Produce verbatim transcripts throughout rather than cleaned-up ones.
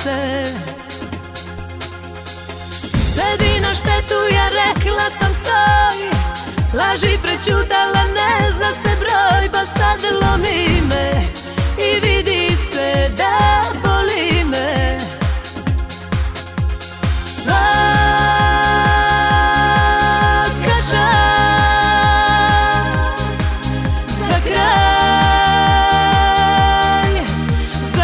se. Sedi na štetu, ja rekla sam stoj, laži prećutala, ne zna se broj, pa sad lomi me i vidi se da boli me. Svaka čast za kraj, za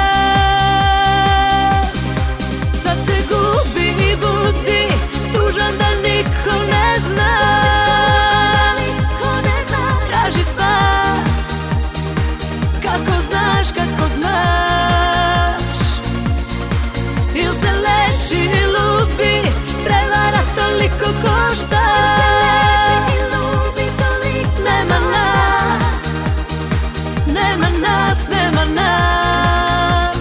nas. Sad se gubi i budi, tužan da niko ne zna. Traži spas, kako znaš, kako znaš. Il se leči i lubi, prevara toliko košta. Nema nas, nema nas, nema nas.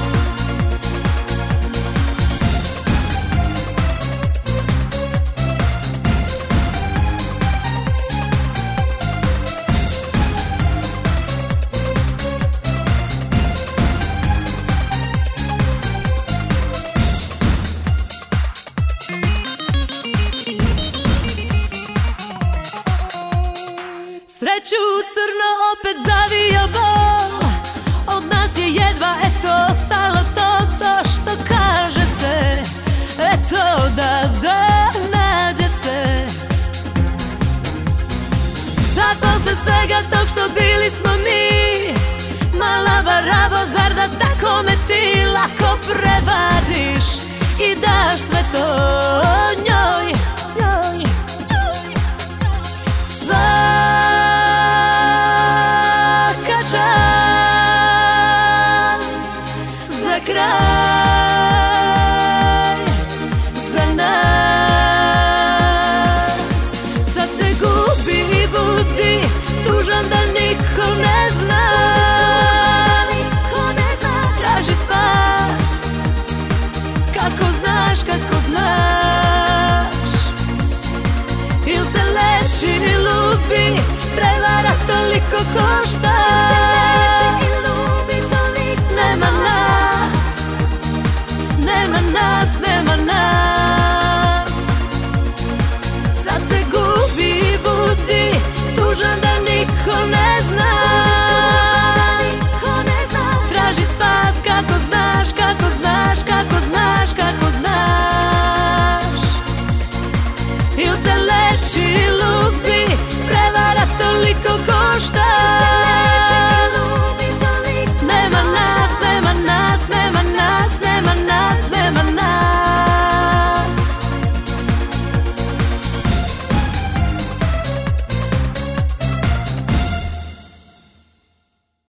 Sreću u crno opet zavio